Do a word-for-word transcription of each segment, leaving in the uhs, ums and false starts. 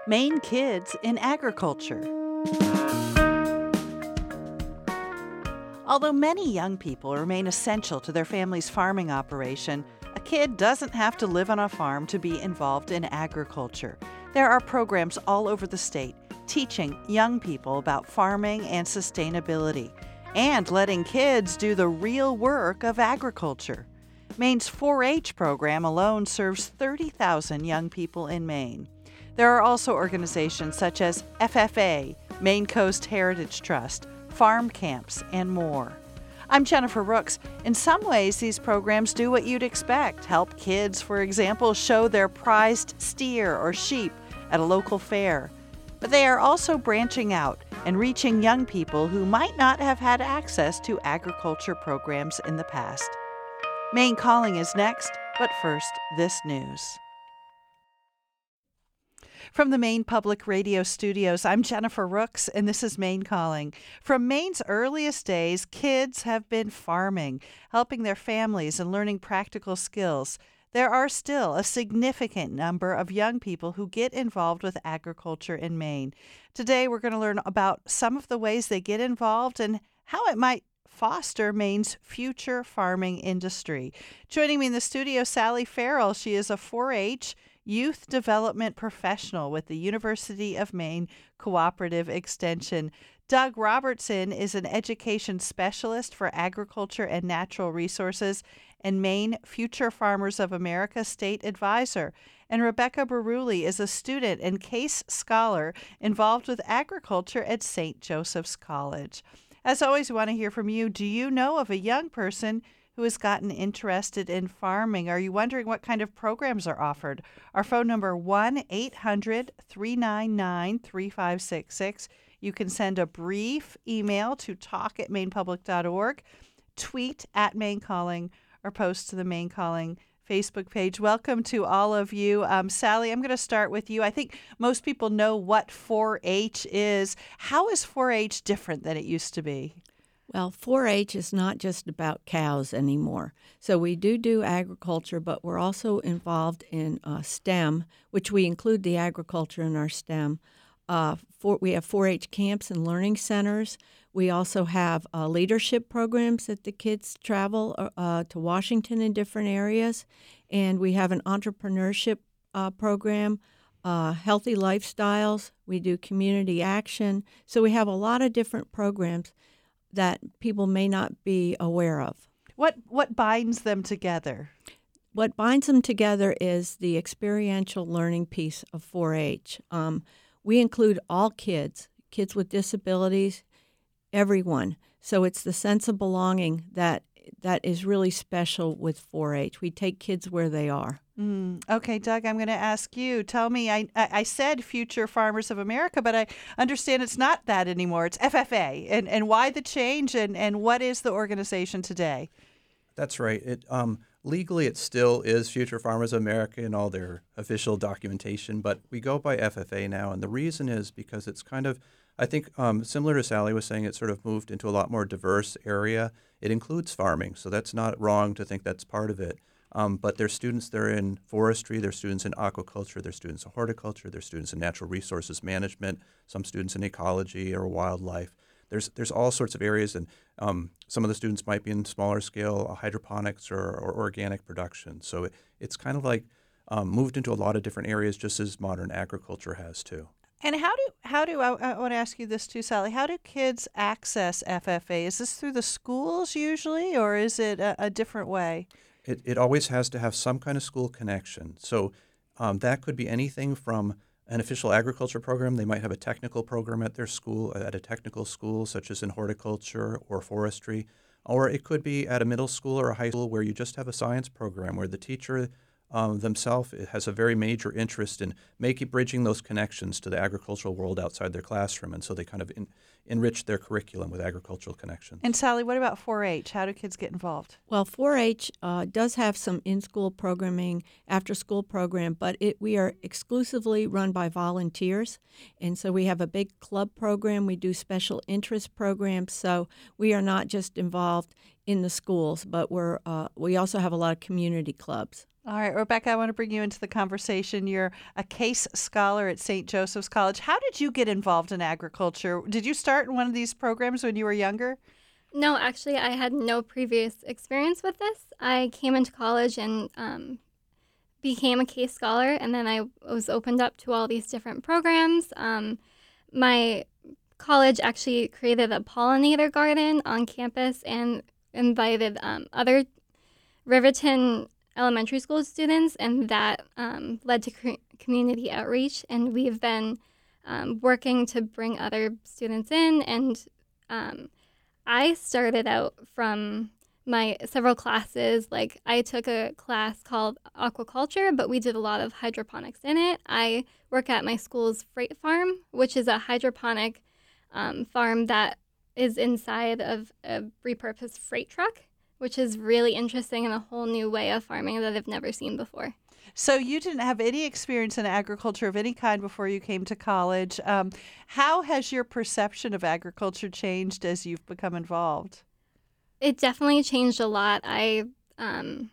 Maine Kids in Agriculture. Although many young people remain essential to their family's farming operation, a kid doesn't have to live on a farm to be involved in agriculture. There are programs all over the state teaching young people about farming and sustainability, and letting kids do the real work of agriculture. Maine's four H program alone serves thirty thousand young people in Maine. There are also organizations such as F F A, Maine Coast Heritage Trust, farm camps, and more. I'm Jennifer Rooks. In some ways, these programs do what you'd expect. Help kids, for example, show their prized steer or sheep at a local fair. But they are also branching out and reaching young people who might not have had access to agriculture programs in the past. Maine Calling is next, but first, this news. From the Maine Public Radio studios, I'm Jennifer Rooks, and this is Maine Calling. From Maine's earliest days, kids have been farming, helping their families and learning practical skills. There are still a significant number of young people who get involved with agriculture in Maine. Today, we're going to learn about some of the ways they get involved and how it might foster Maine's future farming industry. Joining me in the studio, Sally Farrell. She is a four H Youth Development Professional with the University of Maine Cooperative Extension. Doug Robertson is an Education Specialist for Agriculture and Natural Resources and Maine Future Farmers of America State Advisor. And Rebecca Beruli is a student and case scholar involved with agriculture at Saint Joseph's College. As always, we want to hear from you. Do you know of a young person who has gotten interested in farming? Are you wondering what kind of programs are offered? Our phone number, one eight hundred three nine nine three five six six. You can send a brief email to talk at maine public dot org, tweet at Maine Calling, or post to the Maine Calling Facebook page. Welcome to all of you. Um, Sally, I'm going to start with you. I think most people know what four H is. How is four H different than it used to be? Well, four H is not just about cows anymore. So we do do agriculture, but we're also involved in uh, STEM, which we include the agriculture in our STEM. Uh, for, we have four H camps and learning centers. We also have uh, leadership programs that the kids travel uh, to Washington in different areas. And we have an entrepreneurship uh, program, uh, healthy lifestyles. We do community action. So we have a lot of different programs that people may not be aware of. What what binds them together? What binds them together is the experiential learning piece of four H. Um, we include all kids, kids with disabilities, everyone. So it's the sense of belonging that that is really special with four H. We take kids where they are. Mm, okay, Doug, I'm going to ask you. Tell me, I, I I said Future Farmers of America, but I understand it's not that anymore. It's F F A. And, and why the change, and, and what is the organization today? That's right. It um, legally, it still is Future Farmers of America in all their official documentation, but we go by F F A now. And the reason is because it's kind of, I think, um, similar to Sally was saying, it's sort of moved into a lot more diverse area. It includes farming, so that's not wrong to think that's part of it. Um, but there's students that are in forestry, there's students in aquaculture, there's students in horticulture, there's students in natural resources management, some students in ecology or wildlife. There's there's all sorts of areas, and um, some of the students might be in smaller scale uh, hydroponics or, or organic production. So it, it's kind of like um, moved into a lot of different areas, just as modern agriculture has too. And how do how do I, I want to ask you this too, Sally? How do kids access F F A? Is this through the schools usually, or is it a, a different way? It it always has to have some kind of school connection. So um, that could be anything from an official agriculture program. They might have a technical program at their school, at a technical school, such as in horticulture or forestry. Or it could be at a middle school or a high school where you just have a science program where the teacher um, themselves has a very major interest in making bridging those connections to the agricultural world outside their classroom. And so they kind of in, enrich their curriculum with agricultural connections. And Sally, what about four H? How do kids get involved? Well, four H uh, does have some in-school programming, after-school program, but it, we are exclusively run by volunteers. And so we have a big club program. We do special interest programs. So we are not just involved in the schools, but we're uh, we also have a lot of community clubs. All right, Rebecca, I want to bring you into the conversation. You're a case scholar at Saint Joseph's College. How did you get involved in agriculture? Did you start in one of these programs when you were younger? No, actually, I had no previous experience with this. I came into college and um, became a case scholar, and then I was opened up to all these different programs. Um, my college actually created a pollinator garden on campus and invited um, other Riverton elementary school students, and that um, led to cr- community outreach. And we've been um, working to bring other students in. And um, I started out from my several classes. Like, I took a class called aquaculture, but we did a lot of hydroponics in it. I work at my school's freight farm, which is a hydroponic um, farm that is inside of a repurposed freight truck, which is really interesting and a whole new way of farming that I've never seen before. So you didn't have any experience in agriculture of any kind before you came to college. Um, how has your perception of agriculture changed as you've become involved? It definitely changed a lot. I um,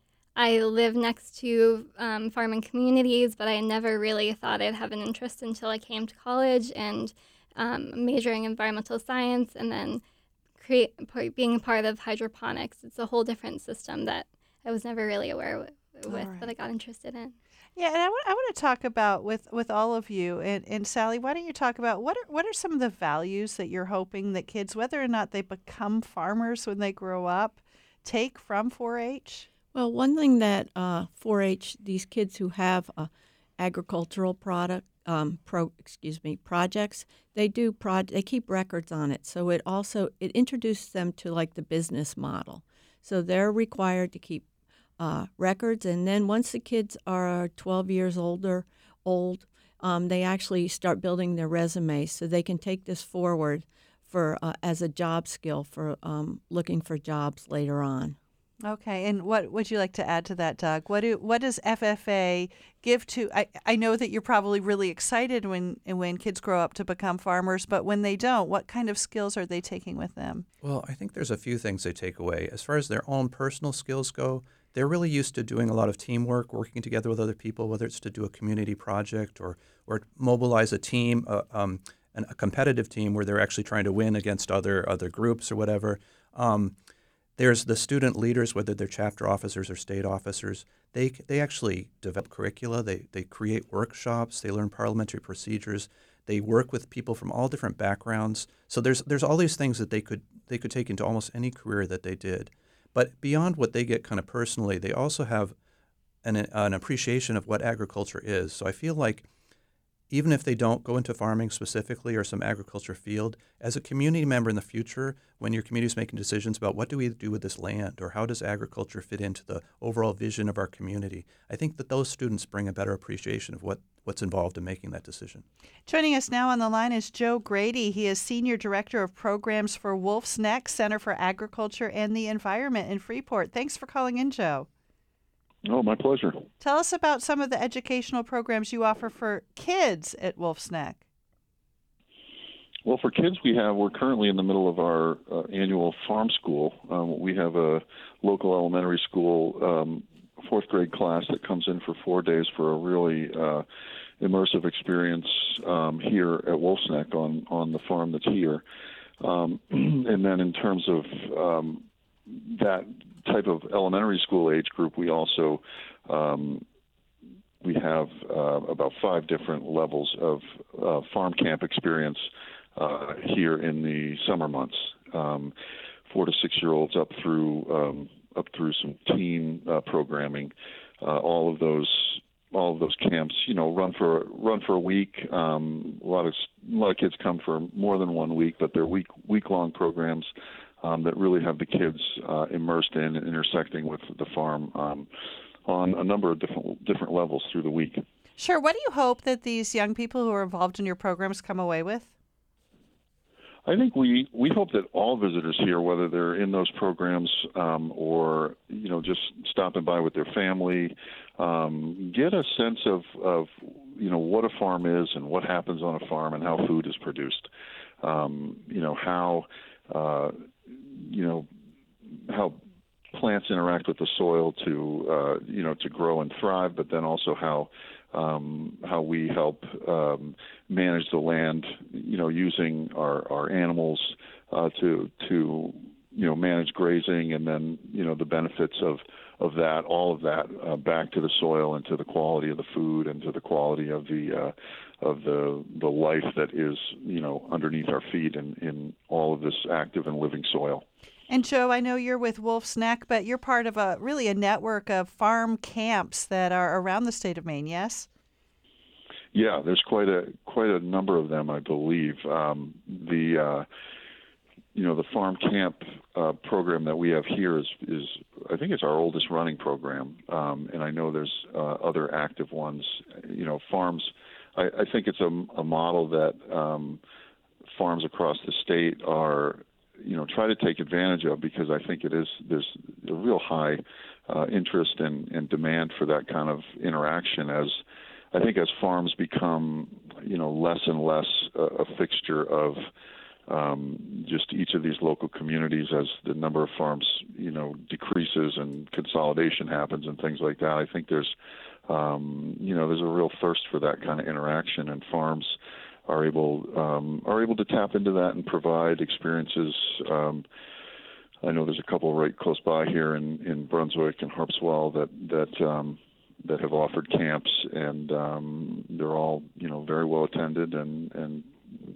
I live next to um, farming communities, but I never really thought I'd have an interest until I came to college and um, majoring in environmental science, and then create being part of hydroponics. It's a whole different system that I was never really aware with, with right. that I got interested in. Yeah, and I want, I want to talk about with, with all of you, and, and Sally, why don't you talk about what are, what are some of the values that you're hoping that kids, whether or not they become farmers when they grow up, take from four H? Well, one thing that uh, four H, these kids who have uh, agricultural product, um, pro, excuse me, projects, they do prod, they keep records on it. So it also it introduces them to like the business model. So they're required to keep uh, records, and then once the kids are twelve years older, old, um, they actually start building their resumes, so they can take this forward for uh, as a job skill for um, looking for jobs later on. Okay, and what would you like to add to that, Doug? What do what does F F A give to? I, I know that you're probably really excited when when kids grow up to become farmers, but when they don't, what kind of skills are they taking with them? Well, I think there's a few things they take away. As far as their own personal skills go, they're really used to doing a lot of teamwork, working together with other people, whether it's to do a community project or or mobilize a team, uh, um, an, a competitive team where they're actually trying to win against other other groups or whatever. Um, There's the student leaders, whether they're chapter officers or state officers. They they actually develop curricula. They they create workshops. They learn parliamentary procedures. They work with people from all different backgrounds. So there's there's all these things that they could they could take into almost any career that they did. But beyond what they get kind of personally, they also have an an appreciation of what agriculture is. So I feel like even if they don't go into farming specifically or some agriculture field, as a community member in the future, when your community is making decisions about what do we do with this land or how does agriculture fit into the overall vision of our community, I think that those students bring a better appreciation of what, what's involved in making that decision. Joining us now on the line is Joe Grady. He is Senior Director of Programs for Wolf's Neck Center for Agriculture and the Environment in Freeport. Thanks for calling in, Joe. Oh, my pleasure. Tell us about some of the educational programs you offer for kids at Wolf's Neck. Well, for kids, we have, we're currently in the middle of our uh, annual farm school. Um, we have a local elementary school um, fourth grade class that comes in for four days for a really uh, immersive experience um, here at Wolf's Neck on, on the farm that's here. Um, and then in terms of um, that type of elementary school age group, we also um, we have uh, about five different levels of uh, farm camp experience uh, here in the summer months. Um, four to six year olds up through um, up through some teen uh, programming. Uh, all of those all of those camps, you know, run for run for a week. Um, a lot of a lot of kids come for more than one week, but they're week week long programs. Um, that really have the kids uh, immersed in and intersecting with the farm um, on a number of different different levels through the week. Sure. What do you hope that these young people who are involved in your programs come away with? I think we, we hope that all visitors here, whether they're in those programs um, or you know just stopping by with their family, um, get a sense of, of you know what a farm is and what happens on a farm and how food is produced. Um, you know how. Uh, you know, how plants interact with the soil to uh, you know to grow and thrive, but then also how um, how we help um, manage the land, you know, using our our animals uh, to to you know manage grazing, and then you know the benefits of of that, all of that, uh, back to the soil and to the quality of the food and to the quality of the uh, of the the life that is you know underneath our feet in, in all of this active and living soil. And Joe, I know you're with Wolf's Neck, but you're part of a really a network of farm camps that are around the state of Maine. Yes. Yeah, there's quite a quite a number of them, I believe. Um, the uh, you know the farm camp uh, program that we have here is is I think it's our oldest running program, um, and I know there's uh, other active ones. You know, farms. I, I think it's a, a model that um, farms across the state are you know try to take advantage of, because I think it is there's a real high uh, interest and, and demand for that kind of interaction, as I think as farms become you know less and less a, a fixture of um, just each of these local communities, as the number of farms you know decreases and consolidation happens and things like that. I think there's um, you know there's a real thirst for that kind of interaction, and farms are able um, are able to tap into that and provide experiences. Um, I know there's a couple right close by here in, in Brunswick and Harpswell that that um, that have offered camps, and um, they're all you know very well attended and and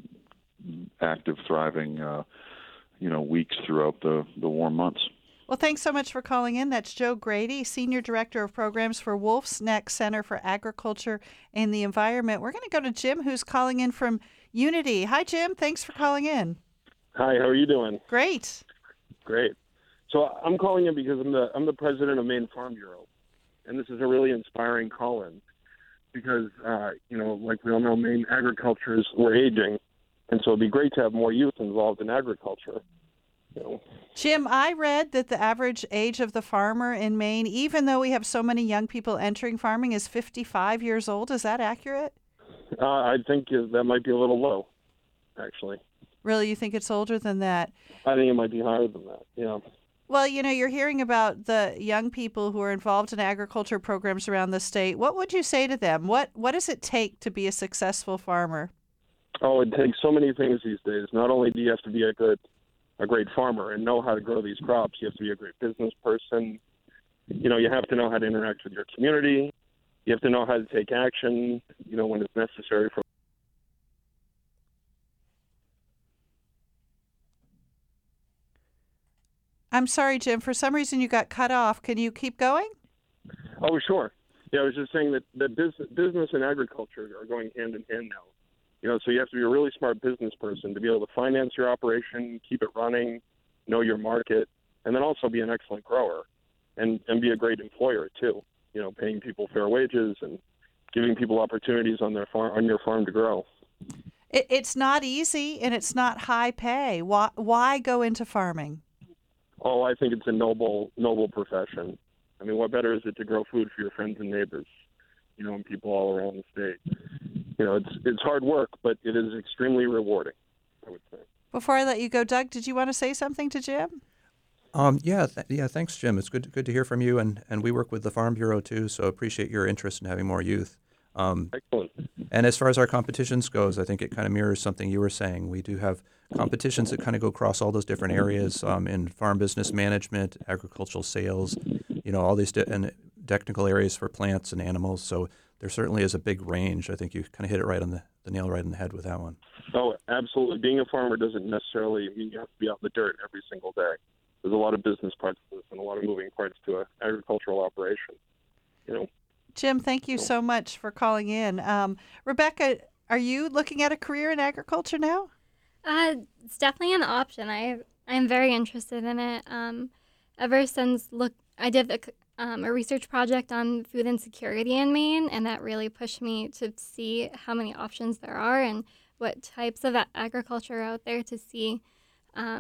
active, thriving uh, you know weeks throughout the, the warm months. Well, thanks so much for calling in. That's Joe Grady, Senior Director of Programs for Wolf's Neck Center for Agriculture and the Environment. We're going to go to Jim, who's calling in from Unity. Hi, Jim. Thanks for calling in. Hi, how are you doing? Great. Great. So I'm calling in because I'm the I'm the president of Maine Farm Bureau, and this is a really inspiring call-in because, uh, you know, like we all know, Maine agriculture is, we're aging, and so it'd be great to have more youth involved in agriculture. You know. Jim, I read that the average age of the farmer in Maine, even though we have so many young people entering farming, is fifty-five years old. Is that accurate? Uh, I think that might be a little low, actually. Really? You think it's older than that? I think it might be higher than that, yeah. Well, you know, you're hearing about the young people who are involved in agriculture programs around the state. What would you say to them? What What does it take to be a successful farmer? Oh, it takes so many things these days. Not only do you have to be a good a great farmer and know how to grow these crops, you have to be a great business person. You know, you have to know how to interact with your community. You have to know how to take action, you know, when it's necessary. For I'm sorry, Jim. For some reason, you got cut off. Can you keep going? Oh, sure. Yeah, I was just saying that, that business, business and agriculture are going hand in hand now. You know, so you have to be a really smart business person to be able to finance your operation, keep it running, know your market, and then also be an excellent grower and, and be a great employer too. You know, paying people fair wages and giving people opportunities on their farm, on your farm to grow. It, it's not easy and it's not high pay. Why, why go into farming? Oh, I think it's a noble, noble profession. I mean, what better is it to grow food for your friends and neighbors, you know, and people all around the state? You know, it's it's hard work, but it is extremely rewarding, I would say. Before I let you go, Doug, did you want to say something to Jim? Um, yeah, th- yeah. Thanks, Jim. It's good good to hear from you, and, and we work with the Farm Bureau too, so appreciate your interest in having more youth. Um, Excellent. And as far as our competitions goes, I think it kind of mirrors something you were saying. We do have competitions that kind of go across all those different areas um, in farm business management, agricultural sales, you know, all these di- and technical areas for plants and animals. So there certainly is a big range. I think you kind of hit it right on the, the nail right on the head with that one. Oh, absolutely. Being a farmer doesn't necessarily mean you have to be out in the dirt every single day. There's a lot of business parts to this and a lot of moving parts to an agricultural operation, you know. Jim, thank you so much for calling in. Um, Rebecca, are you looking at a career in agriculture now? Uh, it's definitely an option. I I'm very interested in it. Um, ever since look, I did a, um, a research project on food insecurity in Maine, and that really pushed me to see how many options there are and what types of a- agriculture are out there to see um,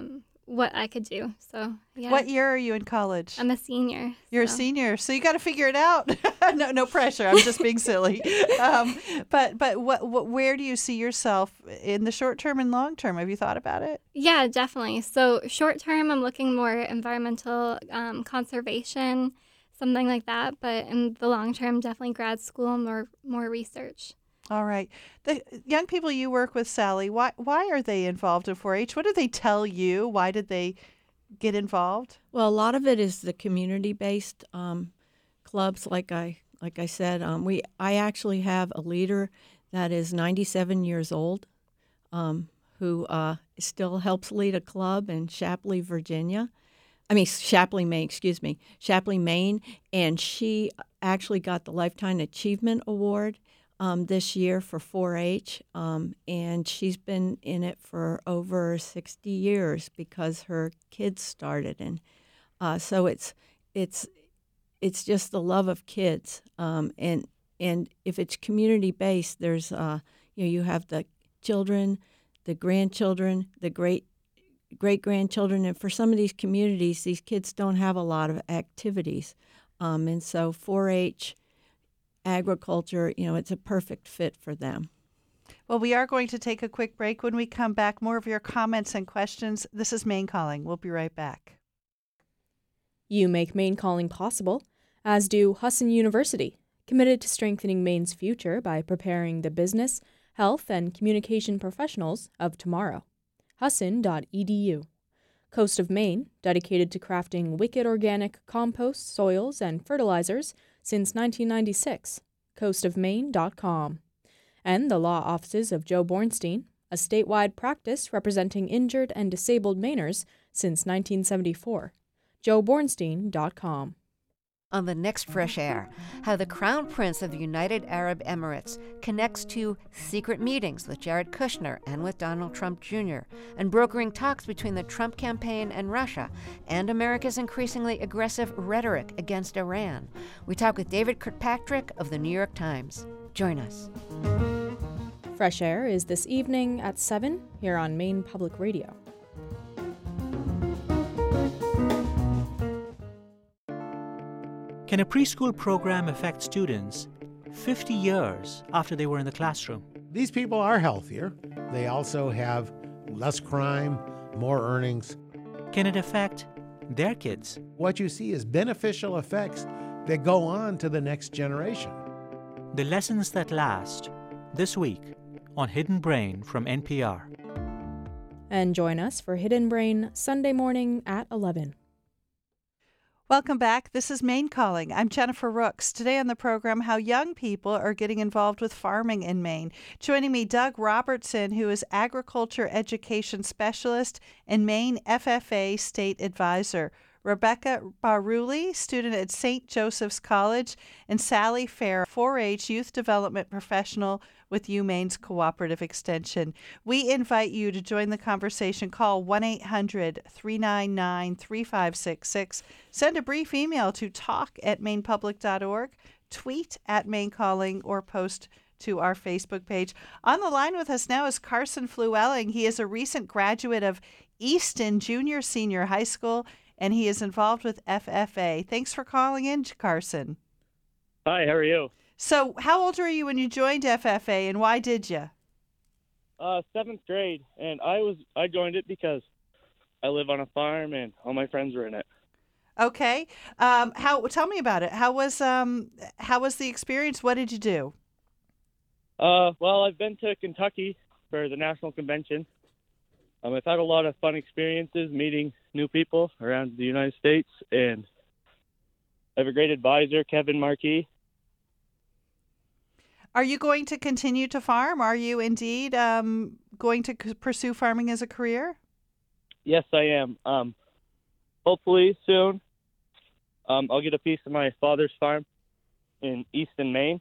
what I could do. So yeah. What year are you in college? I'm a senior. You're so. a senior, so you got to figure it out. no, no pressure. I'm just being silly. Um, but but what, what where do you see yourself in the short term and long term? Have you thought about it? Yeah, definitely. So short term, I'm looking more environmental um, conservation, something like that. But in the long term, definitely grad school, more more research. All right. The young people you work with, Sally, why why are they involved in four H? What do they tell you? Why did they get involved? Well, a lot of it is the community-based um, clubs. Like I like I said, um, we I actually have a leader that is ninety-seven years old, um, who uh, still helps lead a club in Shapley, Virginia. I mean, Shapley, Maine, excuse me, Shapley, Maine, and she actually got the Lifetime Achievement Award um, this year for four H, um, and she's been in it for over sixty years because her kids started, and uh, so it's it's it's just the love of kids, um, and and if it's community based, there's uh, you know you have the children, the grandchildren, the great great-grandchildren, and for some of these communities, these kids don't have a lot of activities. Um, and so four H, agriculture, you know, it's a perfect fit for them. Well, we are going to take a quick break. When we come back, more of your comments and questions. This is Maine Calling. We'll be right back. You make Maine Calling possible, as do Husson University, committed to strengthening Maine's future by preparing the business, health, and communication professionals of tomorrow. Husson dot e d u. Coast of Maine, dedicated to crafting wicked organic compost, soils, and fertilizers since nineteen ninety-six. coast of maine dot com. And the law offices of Joe Bornstein, a statewide practice representing injured and disabled Mainers since nineteen seventy-four. joe bornstein dot com. On the next Fresh Air, how the Crown Prince of the United Arab Emirates connects to secret meetings with Jared Kushner and with Donald Trump Junior, and brokering talks between the Trump campaign and Russia, and America's increasingly aggressive rhetoric against Iran. We talk with David Kirkpatrick of the New York Times. Join us. Fresh Air is this evening at seven here on Maine Public Radio. Can a preschool program affect students fifty years after they were in the classroom? These people are healthier. They also have less crime, more earnings. Can it affect their kids? What you see is beneficial effects that go on to the next generation. The lessons that last, this week on Hidden Brain from N P R. And join us for Hidden Brain Sunday morning at eleven. Welcome back. This is Maine Calling. I'm Jennifer Rooks. Today on the program, how young people are getting involved with farming in Maine. Joining me, Doug Robertson, who is Agriculture Education Specialist and Maine F F A State Advisor. Rebecca Baruli, student at Saint Joseph's College, and Sally Fair, four H Youth Development Professional with UMaine's Cooperative Extension. We invite you to join the conversation. Call one eight hundred, three nine nine, three five six six. Send a brief email to talk at maine public dot org, tweet at Maine Calling, or post to our Facebook page. On the line with us now is Carson Flewelling. He is a recent graduate of Easton Junior Senior High School, and he is involved with F F A. Thanks for calling in, Carson. Hi, how are you? So how old were you when you joined F F A, and why did you? Uh, seventh grade, and I was I joined it because I live on a farm, and all my friends were in it. Okay. Um, how? Tell me about it. How was um how was the experience? What did you do? Uh, well, I've been to Kentucky for the national convention. Um, I've had a lot of fun experiences meeting new people around the United States, and I have a great advisor, Kevin Markey. Are you going to continue to farm? Are you indeed um, going to c- pursue farming as a career? Yes, I am. Um, hopefully soon, um, I'll get a piece of my father's farm in Easton, Maine.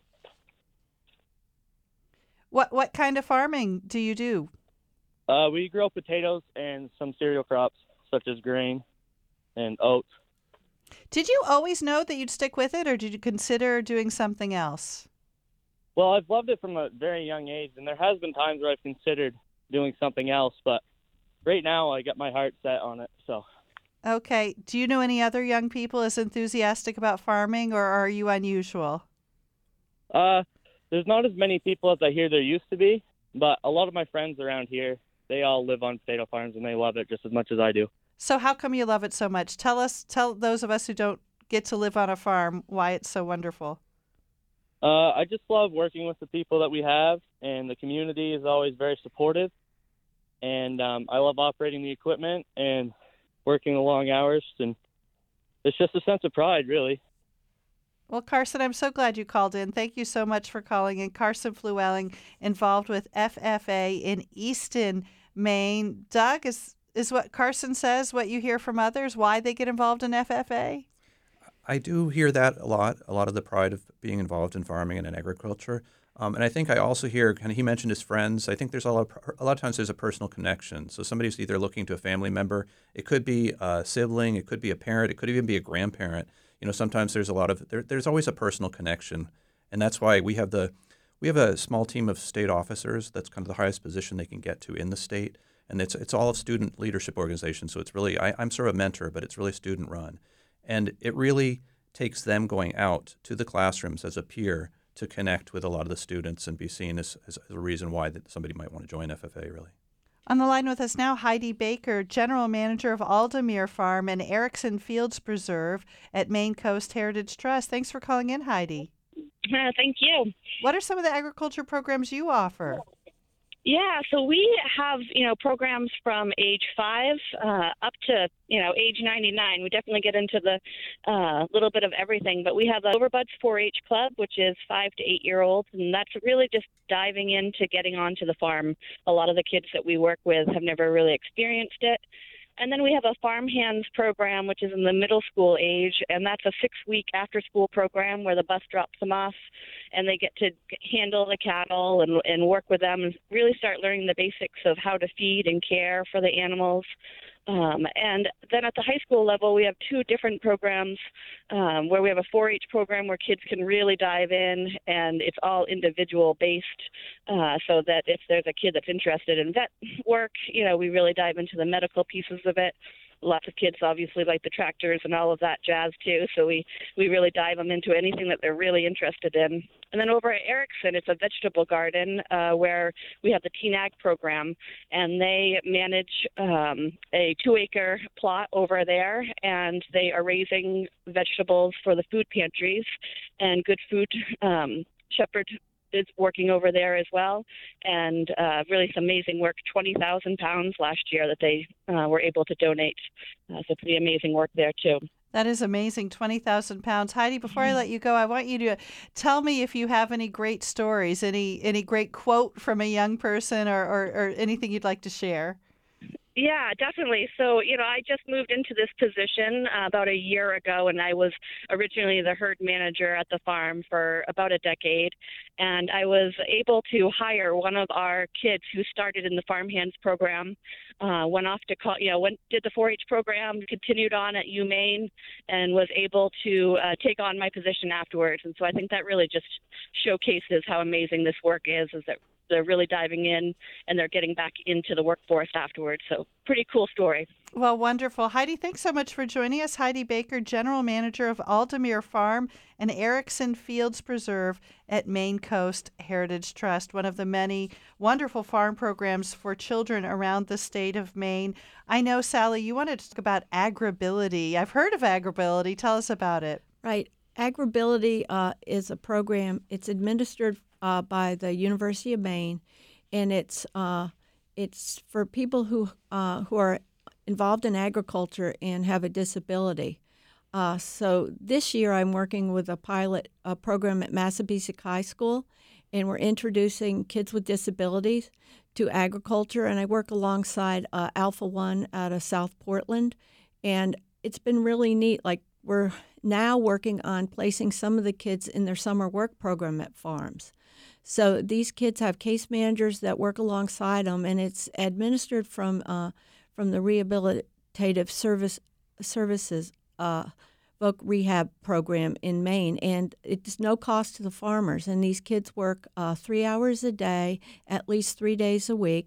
What what kind of farming do you do? Uh, we grow potatoes and some cereal crops, such as grain and oats. Did you always know that you'd stick with it, or did you consider doing something else? Well, I've loved it from a very young age, and there has been times where I've considered doing something else, but right now I got my heart set on it. So. Okay. Do you know any other young people as enthusiastic about farming, or are you unusual? Uh, there's not as many people as I hear there used to be, but a lot of my friends around here, they all live on potato farms and they love it just as much as I do. So how come you love it so much? Tell us, tell those of us who don't get to live on a farm why it's so wonderful. Uh, I just love working with the people that we have, and the community is always very supportive. And um, I love operating the equipment and working the long hours, and it's just a sense of pride, really. Well, Carson, I'm so glad you called in. Thank you so much for calling in. Carson Flewelling, involved with F F A in Easton, Maine. Doug, is is what Carson says what you hear from others, why they get involved in F F A? I do hear that a lot, a lot of the pride of being involved in farming and in agriculture. Um, and I think I also hear, kind of, he mentioned his friends. I think there's a lot, of, a lot of times there's a personal connection. So somebody's either looking to a family member. It could be a sibling. It could be a parent. It could even be a grandparent. You know, sometimes there's a lot of, there, there's always a personal connection. And that's why we have the, we have a small team of state officers. That's kind of the highest position they can get to in the state. And it's it's all of student leadership organizations. So it's really, I, I'm sort of a mentor, but it's really student run. And it really takes them going out to the classrooms as a peer to connect with a lot of the students and be seen as, as a reason why that somebody might want to join F F A, really. On the line with us now, Heidi Baker, General Manager of Aldemere Farm and Erickson Fields Preserve at Maine Coast Heritage Trust. Thanks for calling in, Heidi. Uh, thank you. What are some of the agriculture programs you offer? Yeah, so we have, you know, programs from age five uh, up to, you know, age ninety-nine. We definitely get into the uh, little bit of everything, but we have the Overbuds four H Club, which is five to eight-year-olds, and that's really just diving into getting onto the farm. A lot of the kids that we work with have never really experienced it. And then we have a Farm Hands program, which is in the middle school age, and that's a six-week after-school program where the bus drops them off, and they get to handle the cattle and, and work with them and really start learning the basics of how to feed and care for the animals. Um, and then at the high school level, we have two different programs um, where we have a four H program where kids can really dive in, and it's all individual based, uh, so that if there's a kid that's interested in vet work, you know, we really dive into the medical pieces of it. Lots of kids obviously like the tractors and all of that jazz too, so we, we really dive them into anything that they're really interested in. And then over at Erickson, it's a vegetable garden uh, where we have the Teen Ag program, and they manage um, a two-acre plot over there, and they are raising vegetables for the food pantries and Good Food um, Shepherd is working over there as well, and uh, really some amazing work, twenty thousand pounds last year that they uh, were able to donate. Uh, so pretty amazing work there too. That is amazing, twenty thousand pounds. Heidi, before I let you go, I want you to tell me if you have any great stories, any any great quote from a young person or, or, or anything you'd like to share. Yeah, definitely. So, you know, I just moved into this position uh, about a year ago, and I was originally the herd manager at the farm for about a decade. And I was able to hire one of our kids who started in the Farm Hands program, uh, went off to, call, you know, went, did the four H program, continued on at UMaine, and was able to uh, take on my position afterwards. And so I think that really just showcases how amazing this work is, is that they're really diving in and they're getting back into the workforce afterwards. So pretty cool story. Well, wonderful. Heidi, thanks so much for joining us. Heidi Baker, General Manager of Aldemere Farm and Erickson Fields Preserve at Maine Coast Heritage Trust, one of the many wonderful farm programs for children around the state of Maine. I know, Sally, you wanted to talk about Agribility. I've heard of Agribility. Tell us about it. Right. Agribility uh, is a program. It's administered uh, by the University of Maine, and it's uh, it's for people who uh, who are involved in agriculture and have a disability. Uh, so this year I'm working with a pilot uh, program at Massabesic High School, and we're introducing kids with disabilities to agriculture, and I work alongside uh, Alpha One out of South Portland, and it's been really neat. Like, we're now working on placing some of the kids in their summer work program at farms. So these kids have case managers that work alongside them, and it's administered from uh, from the Rehabilitative Service Services uh, Voc Rehab program in Maine, and it's no cost to the farmers. And these kids work uh, three hours a day, at least three days a week.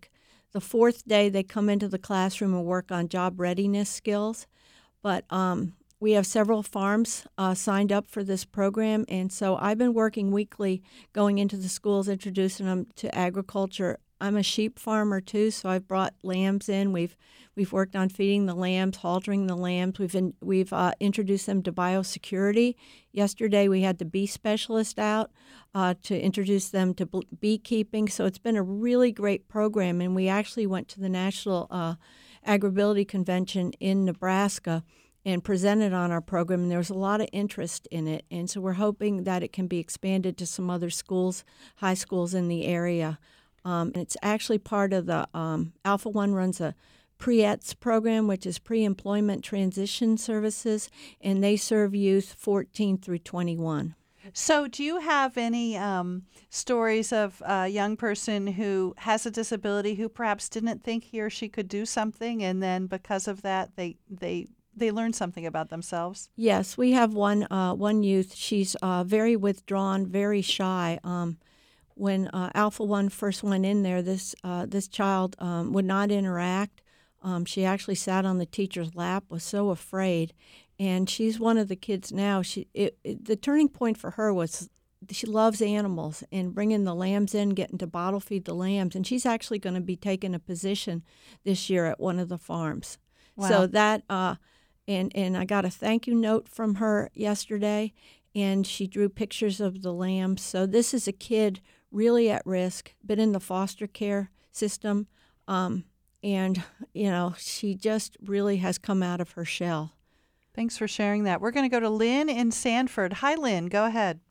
The fourth day, they come into the classroom and work on job readiness skills. But um, we have several farms uh, signed up for this program, and so I've been working weekly going into the schools, introducing them to agriculture. I'm a sheep farmer too, so I've brought lambs in. We've we've worked on feeding the lambs, haltering the lambs. We've in, we've uh, introduced them to biosecurity. Yesterday we had the bee specialist out uh, to introduce them to beekeeping. So it's been a really great program, and we actually went to the National uh, Agribility Convention in Nebraska and presented on our program, and there was a lot of interest in it. And so we're hoping that it can be expanded to some other schools, high schools in the area. Um, and it's actually part of the um, Alpha One runs a Pre-E T S program, which is Pre-Employment Transition Services, and they serve youth fourteen through twenty-one. So do you have any um, stories of a young person who has a disability who perhaps didn't think he or she could do something, and then because of that they they they learn something about themselves? Yes, we have one uh, one youth. She's uh, very withdrawn, very shy. Um, when uh, Alpha One first went in there, this uh, this child um, would not interact. Um, she actually sat on the teacher's lap, was so afraid, and she's one of the kids now. She it, it, the turning point for her was she loves animals, and bringing the lambs in, getting to bottle feed the lambs, and she's actually going to be taking a position this year at one of the farms. Wow. So that uh, and and I got a thank you note from her yesterday, and she drew pictures of the lambs. So this is a kid really at risk, been in the foster care system. Um, And, you know, she just really has come out of her shell. Thanks for sharing that. We're going to go to Lynn in Sanford. Hi, Lynn. Go ahead.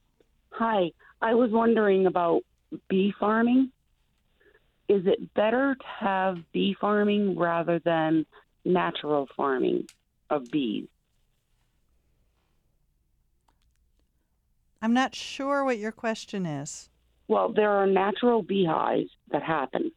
Hi. I was wondering about bee farming. Is it better to have bee farming rather than natural farming of bees? I'm not sure what your question is. Well, there are natural beehives that happen.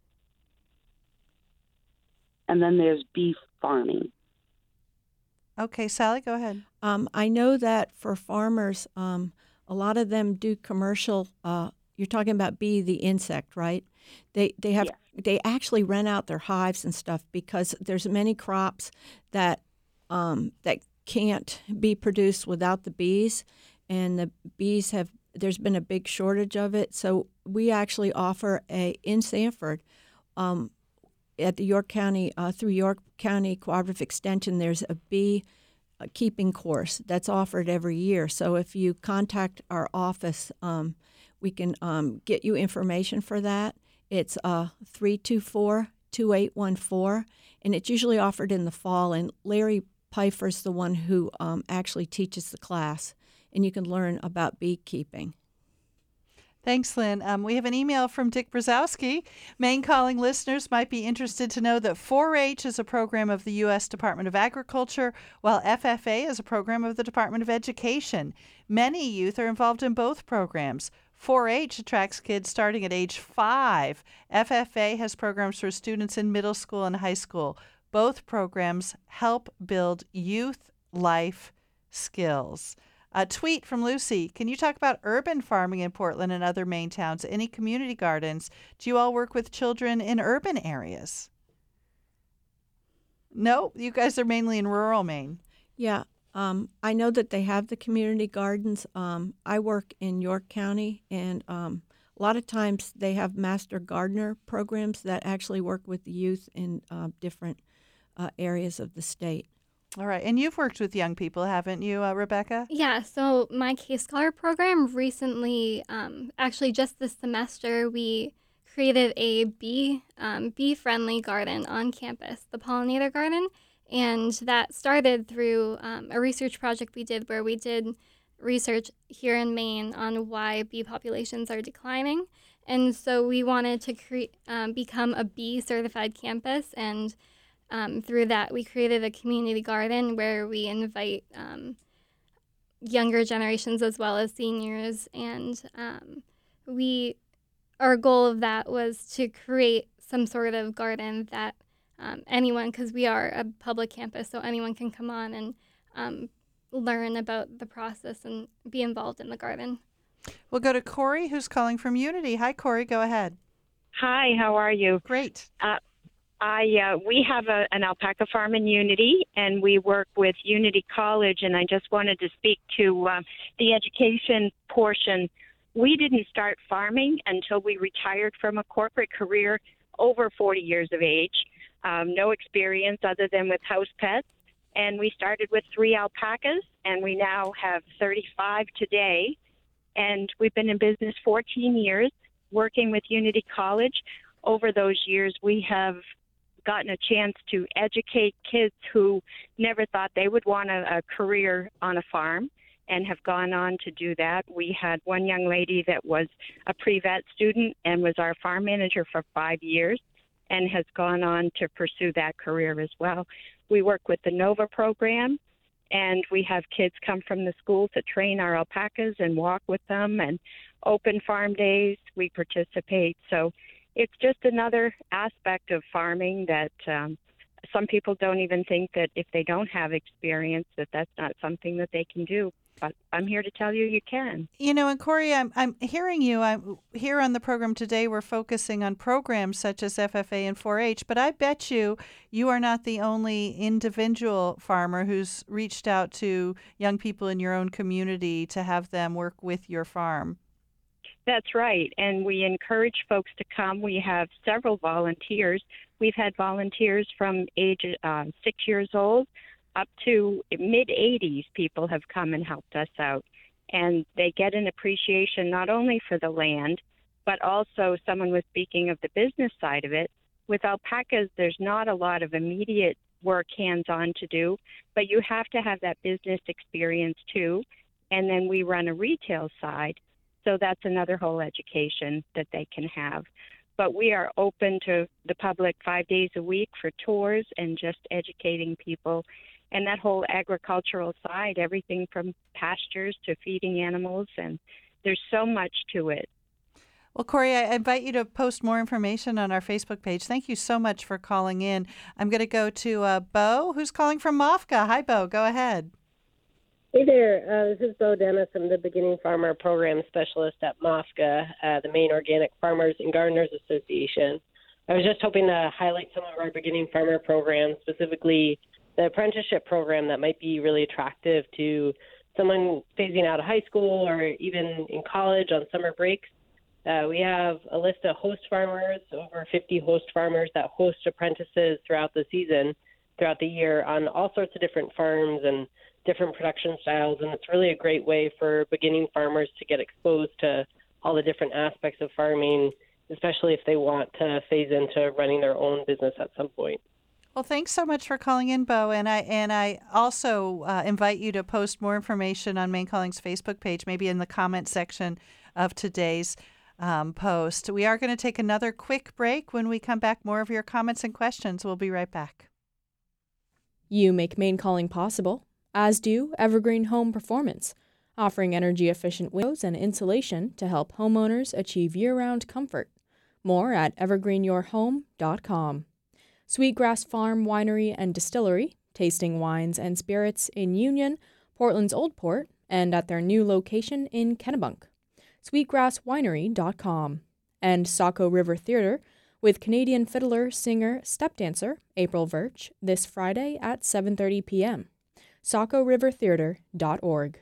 And then there's bee farming. Okay, Sally, go ahead. Um, I know that for farmers, um, a lot of them do commercial. Uh, you're talking about bee, the insect, right? They they have Yeah. they actually rent out their hives and stuff because there's many crops that um, that can't be produced without the bees, and the bees have. There's been a big shortage of it, so we actually offer a in Sanford. Um, At the York County, uh, through York County Cooperative Extension, there's a bee uh, keeping course that's offered every year. So if you contact our office, um, we can um, get you information for that. It's uh, three two four, two eight one four, and it's usually offered in the fall. And Larry Pfeiffer's the one who um, actually teaches the class, and you can learn about beekeeping. Thanks, Lynn. Um, we have an email from Dick Brzezowski. Maine Calling listeners might be interested to know that four H is a program of the U S Department of Agriculture, while F F A is a program of the Department of Education. Many youth are involved in both programs. four H attracts kids starting at age five. F F A has programs for students in middle school and high school. Both programs help build youth life skills. A tweet from Lucy. Can you talk about urban farming in Portland and other Maine towns? Any community gardens? Do you all work with children in urban areas? No, you guys are mainly in rural Maine. Yeah, um, I know that they have the community gardens. Um, I work in York County, and um, a lot of times they have master gardener programs that actually work with the youth in uh, different uh, areas of the state. All right. And you've worked with young people, haven't you, uh, Rebecca? Yeah. So my Case Scholar program recently, um, actually just this semester, we created a bee um, bee-friendly garden on campus, the Pollinator Garden. And that started through um, a research project we did where we did research here in Maine on why bee populations are declining. And so we wanted to cre- um, become a bee-certified campus, and Um, through that, we created a community garden where we invite um, younger generations as well as seniors. And um, we, our goal of that was to create some sort of garden that um, anyone, because we are a public campus, so anyone can come on and um, learn about the process and be involved in the garden. We'll go to Corey, who's calling from Unity. Hi, Corey. Go ahead. Hi, how are you? Great. Uh, I uh, we have a, an alpaca farm in Unity, and we work with Unity College. And I just wanted to speak to uh, the education portion. We didn't start farming until we retired from a corporate career over forty years of age. Um, no experience other than with house pets. And we started with three alpacas, and we now have thirty-five today. And we've been in business fourteen years, working with Unity College. Over those years, we have gotten a chance to educate kids who never thought they would want a, a career on a farm and have gone on to do that. We had one young lady that was a pre-vet student and was our farm manager for five years and has gone on to pursue that career as well. We work with the NOVA program, and we have kids come from the school to train our alpacas and walk with them, and open farm days, we participate. So it's just another aspect of farming that um, some people don't even think that if they don't have experience, that that's not something that they can do. But I'm here to tell you you can. You know, and Corey, I'm I'm hearing you. I'm here on the program today. We're focusing on programs such as F F A and four H, but I bet you you are not the only individual farmer who's reached out to young people in your own community to have them work with your farm. That's right, and we encourage folks to come. We have several volunteers. We've had volunteers from age uh, six years old up to mid-eighties. People have come and helped us out, and they get an appreciation not only for the land, but also someone was speaking of the business side of it. With alpacas, there's not a lot of immediate work hands-on to do, but you have to have that business experience too, and then we run a retail side. So that's another whole education that they can have. But we are open to the public five days a week for tours and just educating people. And that whole agricultural side, everything from pastures to feeding animals, and there's so much to it. Well, Corey, I invite you to post more information on our Facebook page. Thank you so much for calling in. I'm going to go to uh, Bo, who's calling from Mofka. Hi, Bo. Go ahead. Hey there, uh, this is Bo Dennis. I'm the Beginning Farmer Program Specialist at MOFGA, uh, the Maine Organic Farmers and Gardeners Association. I was just hoping to highlight some of our Beginning Farmer programs, specifically the apprenticeship program that might be really attractive to someone phasing out of high school or even in college on summer breaks. Uh, we have a list of host farmers, over fifty host farmers that host apprentices throughout the season, throughout the year on all sorts of different farms and different production styles, and it's really a great way for beginning farmers to get exposed to all the different aspects of farming, especially if they want to phase into running their own business at some point. Well, thanks so much for calling in, Bo, and I and I also uh, invite you to post more information on Maine Calling's Facebook page, maybe in the comment section of today's um, post. We are going to take another quick break. When we come back, more of your comments and questions. We'll be right back. You make Maine Calling possible, as do Evergreen Home Performance, offering energy-efficient windows and insulation to help homeowners achieve year-round comfort. More at evergreen your home dot com. Sweetgrass Farm Winery and Distillery, tasting wines and spirits in Union, Portland's Old Port, and at their new location in Kennebunk. sweetgrass winery dot com. And Saco River Theatre, with Canadian fiddler, singer, step dancer April Virch this Friday at seven thirty p.m. saco river theatre dot org.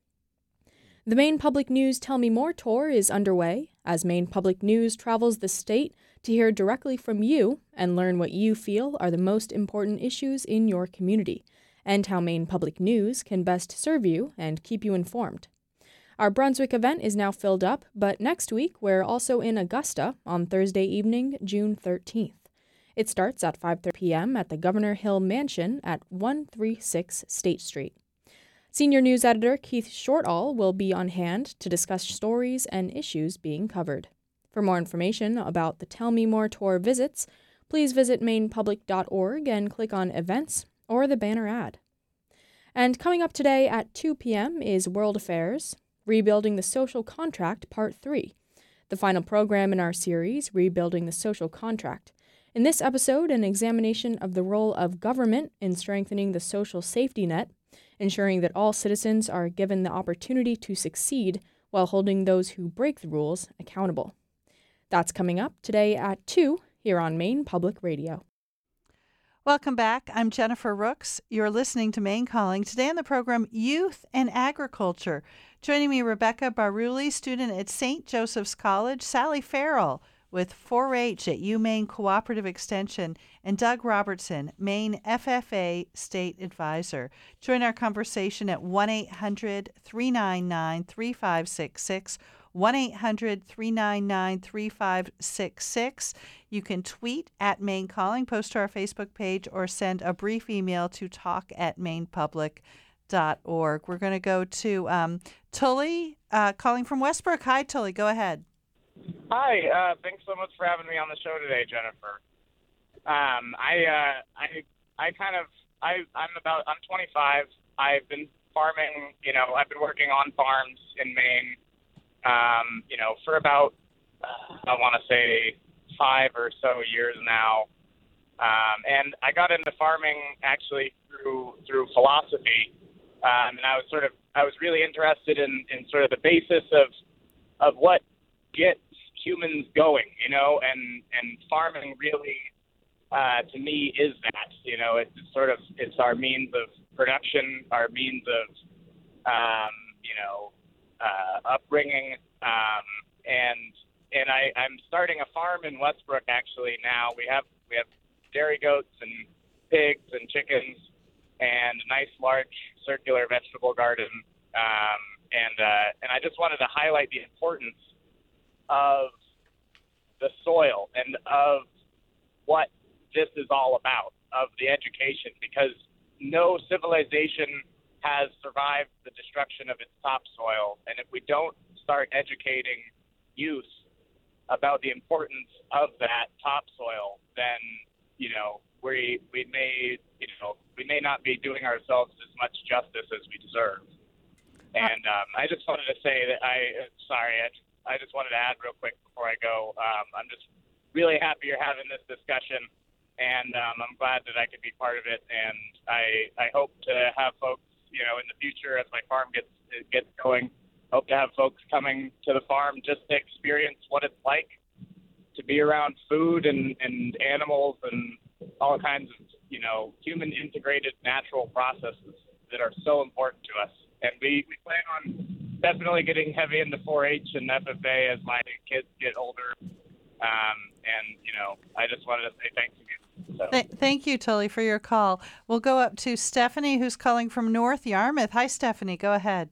The Maine Public News Tell Me More tour is underway as Maine Public News travels the state to hear directly from you and learn what you feel are the most important issues in your community and how Maine Public News can best serve you and keep you informed. Our Brunswick event is now filled up, but next week we're also in Augusta on Thursday evening, June thirteenth. It starts at five thirty p.m. at the Governor Hill Mansion at one thirty-six State Street. Senior News Editor Keith Shortall will be on hand to discuss stories and issues being covered. For more information about the Tell Me More tour visits, please visit maine public dot org and click on Events or the banner ad. And coming up today at two p.m. is World Affairs, Rebuilding the Social Contract Part three, the final program in our series, Rebuilding the Social Contract. In this episode, an examination of the role of government in strengthening the social safety net, ensuring that all citizens are given the opportunity to succeed while holding those who break the rules accountable. That's coming up today at two here on Maine Public Radio. Welcome back. I'm Jennifer Rooks. You're listening to Maine Calling. Today on the program, Youth and Agriculture. Joining me, Rebecca Baruli, student at Saint Joseph's College, Sally Farrell with four H at UMaine Cooperative Extension, and Doug Robertson, Maine F F A State Advisor. Join our conversation at one eight hundred three nine nine three five six six, one eight hundred three nine nine three five six six. You can tweet at Maine Calling, post to our Facebook page, or send a brief email to talk at maine public dot org. We're going to go to um, Tully uh, calling from Westbrook. Hi, Tully. Go ahead. Hi. Uh, thanks so much for having me on the show today, Jennifer. Um, I, uh, I, I kind of, I, I'm about, I'm twenty-five. I've been farming, you know, I've been working on farms in Maine, um, you know, for about, uh, I want to say five or so years now. Um, and I got into farming actually through, through philosophy. Um, and I was sort of, I was really interested in, in sort of the basis of, of what gets humans going, you know, and, and farming really, uh, to me is that, you know, it's sort of, it's our means of production, our means of, um, you know, uh, upbringing, um, and, and I, I'm starting a farm in Westbrook actually now. We have, we have dairy goats and pigs and chickens and a nice large circular vegetable garden. Um, and, uh, and I just wanted to highlight the importance of the soil and of what this is all about, of the education, because no civilization has survived the destruction of its topsoil. And if we don't start educating youth about the importance of that topsoil, then, you know, we we may, you know, we may not be doing ourselves as much justice as we deserve. And um, I just wanted to say that I, sorry, I, I just wanted to add real quick before I go. Um, I'm just really happy you're having this discussion, and um, I'm glad that I could be part of it. And I I hope to have folks, you know, in the future as my farm gets gets going, hope to have folks coming to the farm just to experience what it's like to be around food and, and animals and all kinds of, you know, human integrated natural processes that are so important to us. And we, we plan on definitely getting heavy into four H and F F A as my kids get older. Um, and, you know, I just wanted to say thank you. So. Th- thank you, Tully, for your call. We'll go up to Stephanie, who's calling from North Yarmouth. Hi, Stephanie. Go ahead.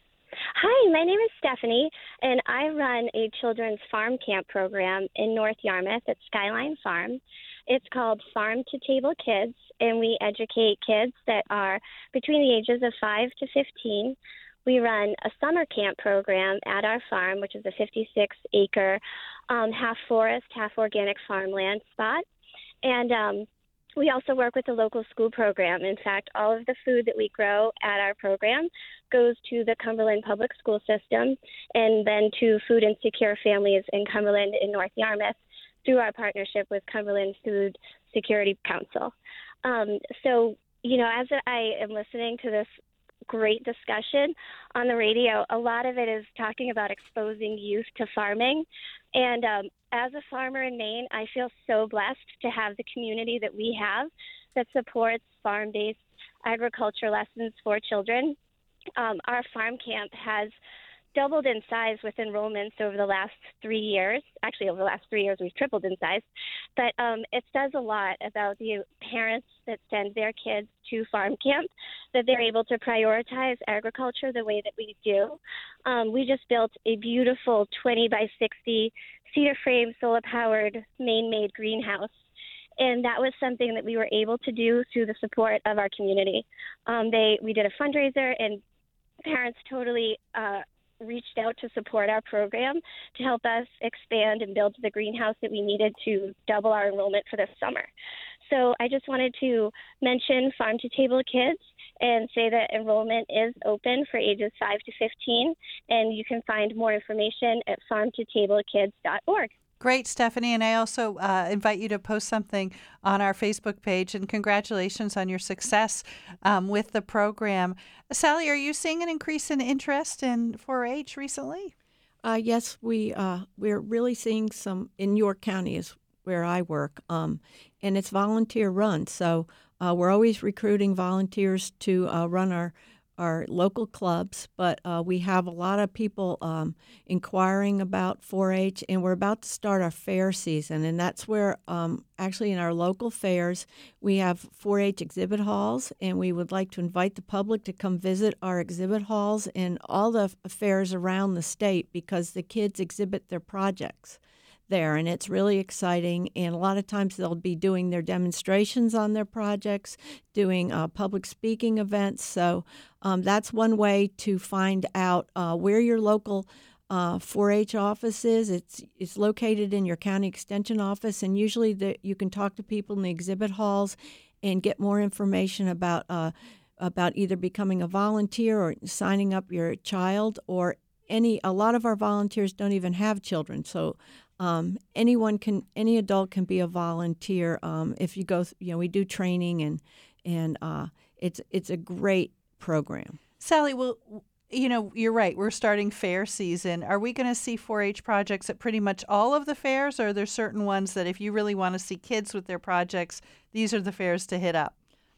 Hi, my name is Stephanie, and I run a children's farm camp program in North Yarmouth at Skyline Farm. It's called Farm to Table Kids, and we educate kids that are between the ages of five to fifteen. We run a summer camp program at our farm, which is a fifty-six acre, um, half forest, half organic farmland spot. And um, we also work with the local school program. In fact, all of the food that we grow at our program goes to the Cumberland Public School System and then to food insecure families in Cumberland and North Yarmouth through our partnership with Cumberland Food Security Council. Um, so, you know, as I am listening to this great discussion on the radio, a lot of it is talking about exposing youth to farming. And um, as a farmer in Maine, I feel so blessed to have the community that we have that supports farm-based agriculture lessons for children. Um, our farm camp has doubled in size with enrollments over the last three years. Actually, over the last three years, we've tripled in size. But um, it says a lot about the parents that send their kids to farm camp, that they're able to prioritize agriculture the way that we do. Um, we just built a beautiful twenty by sixty cedar frame, solar-powered, Maine-made greenhouse. And that was something that we were able to do through the support of our community. Um, they we did a fundraiser, and parents totally uh, reached out to support our program to help us expand and build the greenhouse that we needed to double our enrollment for this summer. So I just wanted to mention Farm to Table Kids and say that enrollment is open for ages five to fifteen, and you can find more information at farm to table kids dot org. Great, Stephanie. And I also uh, invite you to post something on our Facebook page. And congratulations on your success um, with the program. Sally, are you seeing an increase in interest in four H recently? Uh, yes, we uh, we're really seeing some in York County is where I work, um, and it's volunteer run. So uh, we're always recruiting volunteers to uh, run our our local clubs, but uh, we have a lot of people um, inquiring about four H, and we're about to start our fair season, and that's where um, actually in our local fairs we have four H exhibit halls, and we would like to invite the public to come visit our exhibit halls and all the fairs around the state because the kids exhibit their projects there, and it's really exciting. And a lot of times they'll be doing their demonstrations on their projects, doing uh, public speaking events. So um, that's one way to find out uh, where your local uh, four H office is. It's it's located in your county extension office, and usually the, you can talk to people in the exhibit halls and get more information about uh, about either becoming a volunteer or signing up your child or any. A lot of our volunteers don't even have children, so. Um, anyone can, any adult can be a volunteer. Um, if you go, th- you know, we do training and and uh, it's it's a great program. Sally, well, you know, you're right. We're starting fair season. Are we going to see four H projects at pretty much all of the fairs, or are there certain ones that if you really want to see kids with their projects, these are the fairs to hit up?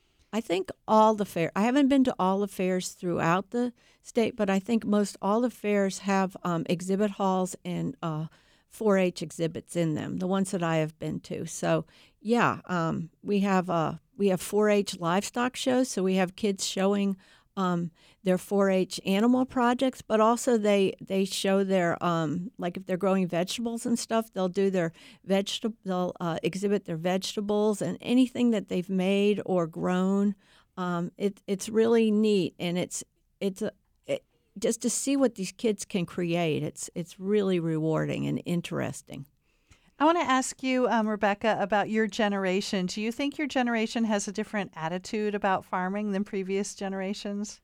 I think all the fair. I haven't been to all the fairs throughout the state, but I think most all the fairs have um, exhibit halls and uh, four H exhibits in them, the ones that I have been to. So, yeah, um, we have uh, we have four H livestock shows, so we have kids showing um, their four H animal projects, but also they they show their, um, like if they're growing vegetables and stuff, they'll do their vegetable, they'll uh, exhibit their vegetables and anything that they've made or grown. Um, it, it's really neat, and it's it's a just to see what these kids can create, it's it's really rewarding and interesting. I want to ask you, um, Rebecca, about your generation. Do you think your generation has a different attitude about farming than previous generations?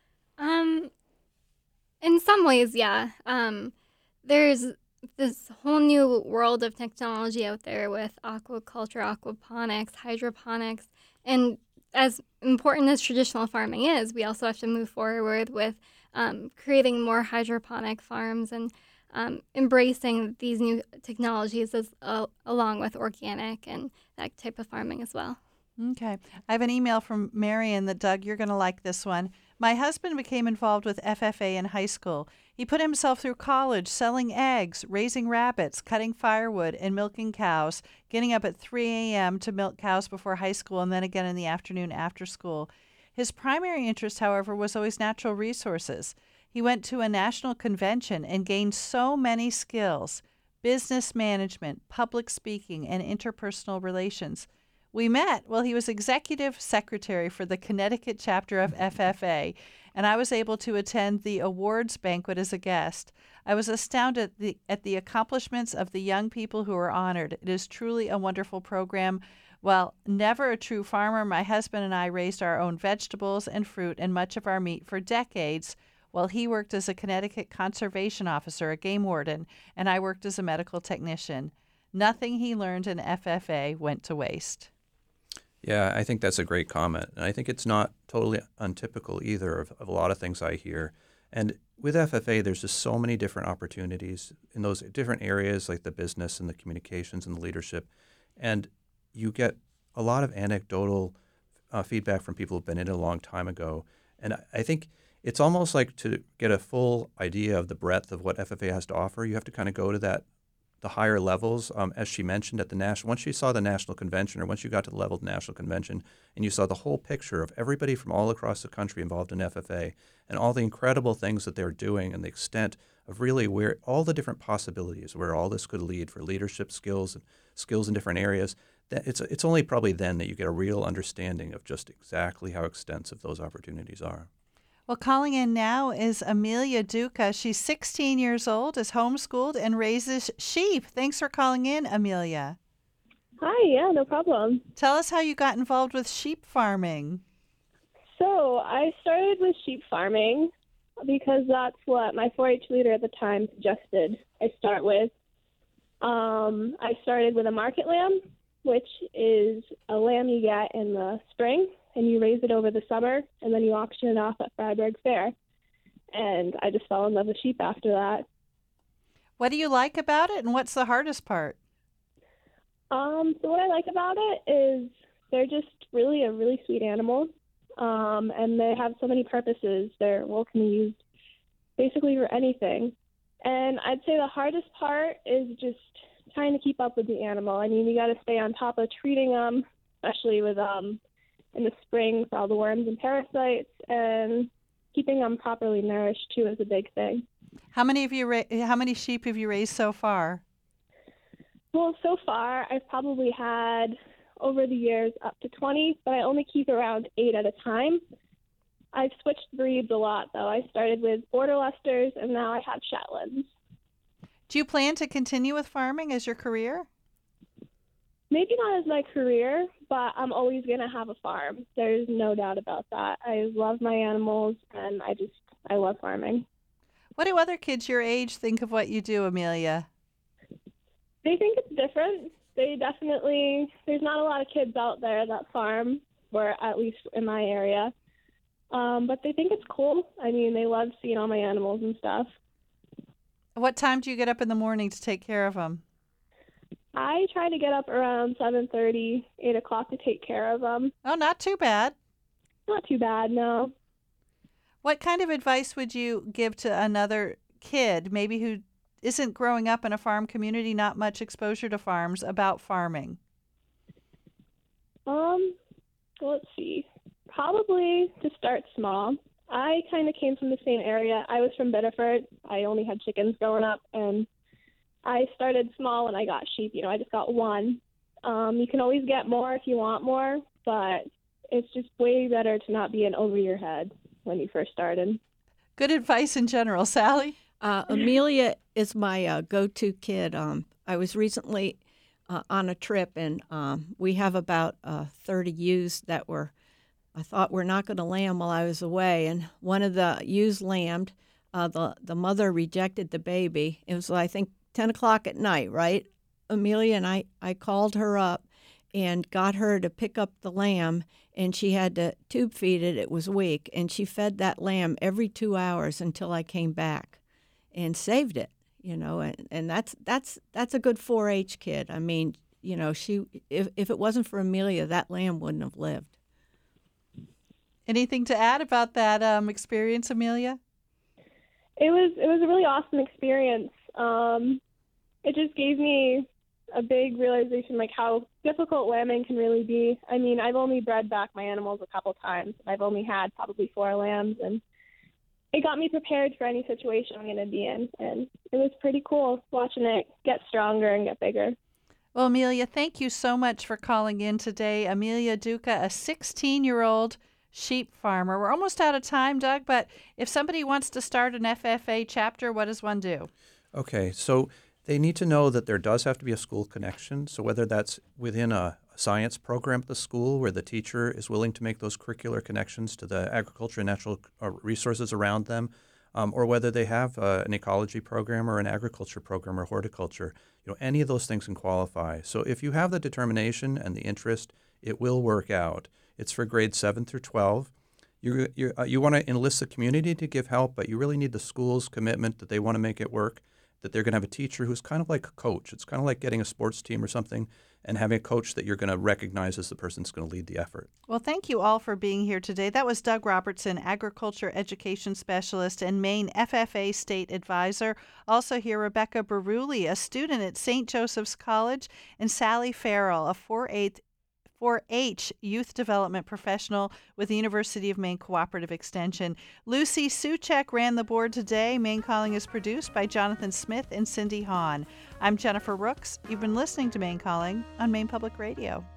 Um, in some ways, yeah. Um, there's this whole new world of technology out there with aquaculture, aquaponics, hydroponics, and as important as traditional farming is, we also have to move forward with Um, creating more hydroponic farms and um, embracing these new technologies as uh, along with organic and that type of farming as well. Okay. I have an email from Marion that, Doug, you're going to like this one. My husband became involved with F F A in high school. He put himself through college selling eggs, raising rabbits, cutting firewood, and milking cows, getting up at three a.m. to milk cows before high school and then again in the afternoon after school. His primary interest, however, was always natural resources. He went to a national convention and gained so many skills: business management, public speaking, and interpersonal relations. We met while he was executive secretary for the Connecticut chapter of F F A, and I was able to attend the awards banquet as a guest. I was astounded at the, at the accomplishments of the young people who were honored. It is truly a wonderful program. While never a true farmer, my husband and I raised our own vegetables and fruit and much of our meat for decades, while he worked as a Connecticut conservation officer, a game warden, and I worked as a medical technician. Nothing he learned in F F A went to waste. Yeah, I think that's a great comment. And I think it's not totally untypical either of, of a lot of things I hear. And with F F A, there's just so many different opportunities in those different areas, like the business and the communications and the leadership. And you get a lot of anecdotal uh, feedback from people who've been in it a long time ago. And I, I think it's almost like to get a full idea of the breadth of what F F A has to offer, you have to kind of go to that the higher levels, um, as she mentioned, at the national. Once you saw the national convention, or once you got to the level of the national convention, and you saw the whole picture of everybody from all across the country involved in F F A, and all the incredible things that they're doing, and the extent of really where all the different possibilities, where all this could lead for leadership skills and skills in different areas, that it's it's only probably then that you get a real understanding of just exactly how extensive those opportunities are. Well, calling in now is Amelia Duca. She's sixteen years old, is homeschooled, and raises sheep. Thanks for calling in, Amelia. Hi, yeah, no problem. Tell us how you got involved with sheep farming. So I started with sheep farming because that's what my four H leader at the time suggested I start with. Um, I started with a market lamb, which is a lamb you get in the spring, and you raise it over the summer, and then you auction it off at Freiburg Fair. And I just fell in love with sheep after that. What do you like about it, and what's the hardest part? Um, so what I like about it is they're just really a really sweet animal, um, and they have so many purposes. Their wool can be used basically for anything. And I'd say the hardest part is just trying to keep up with the animal. I mean, you got to stay on top of treating them, especially with um, in the spring for all the worms and parasites, and keeping them properly nourished too is a big thing. How many of you? Ra- how many sheep have you raised so far? Well, so far I've probably had over the years up to twenty, but I only keep around eight at a time. I've switched breeds a lot, though. I started with Border Leicesters, and now I have Shetlands. Do you plan to continue with farming as your career? Maybe not as my career, but I'm always going to have a farm. There's no doubt about that. I love my animals, and I just, I love farming. What do other kids your age think of what you do, Amelia? They think it's different. They definitely, there's not a lot of kids out there that farm, or at least in my area. Um, but they think it's cool. I mean, they love seeing all my animals and stuff. What time do you get up in the morning to take care of them? I try to get up around seven thirty, eight o'clock to take care of them. Oh, not too bad. Not too bad, no. What kind of advice would you give to another kid, maybe who isn't growing up in a farm community, not much exposure to farms, about farming? Um, let's see. Probably to start small. I kind of came from the same area. I was from Biddeford. I only had chickens growing up, and I started small when I got sheep. You know, I just got one. Um, you can always get more if you want more, but it's just way better to not be in over your head when you first started. Good advice in general. Sally? Uh, Amelia is my uh, go-to kid. Um, I was recently uh, on a trip, and um, we have about uh, thirty ewes that were I thought we're not going to lamb while I was away, and one of the ewes lambed. Uh, the the mother rejected the baby. It was, I think, ten o'clock at night, right, Amelia? And I, I called her up and got her to pick up the lamb, and she had to tube feed it. It was weak, and she fed that lamb every two hours until I came back and saved it, you know, and, and that's that's that's a good four H kid. I mean, you know, she if, if it wasn't for Amelia, that lamb wouldn't have lived. Anything to add about that um, experience, Amelia? It was it was a really awesome experience. Um, it just gave me a big realization, like how difficult lambing can really be. I mean, I've only bred back my animals a couple times. I've only had probably four lambs, and it got me prepared for any situation I'm going to be in. And it was pretty cool watching it get stronger and get bigger. Well, Amelia, thank you so much for calling in today. Amelia Duca, a sixteen-year-old sheep farmer. We're almost out of time, Doug, but if somebody wants to start an F F A chapter, what does one do? Okay, so they need to know that there does have to be a school connection. So whether that's within a science program at the school where the teacher is willing to make those curricular connections to the agriculture and natural resources around them, um, or whether they have uh, an ecology program or an agriculture program or horticulture, you know, any of those things can qualify. So if you have the determination and the interest, it will work out. It's for grades seven through twelve. You you uh, you want to enlist the community to give help, but you really need the school's commitment that they want to make it work, that they're going to have a teacher who's kind of like a coach. It's kind of like getting a sports team or something and having a coach that you're going to recognize as the person that's going to lead the effort. Well, thank you all for being here today. That was Doug Robertson, Agriculture Education Specialist and Maine F F A State Advisor. Also here, Rebecca Beruli, a student at Saint Joseph's College, and Sally Farrell, a four H Youth Development Professional with the University of Maine Cooperative Extension. Lucy Suchek ran the board today. Maine Calling is produced by Jonathan Smith and Cindy Hahn. I'm Jennifer Rooks. You've been listening to Maine Calling on Maine Public Radio.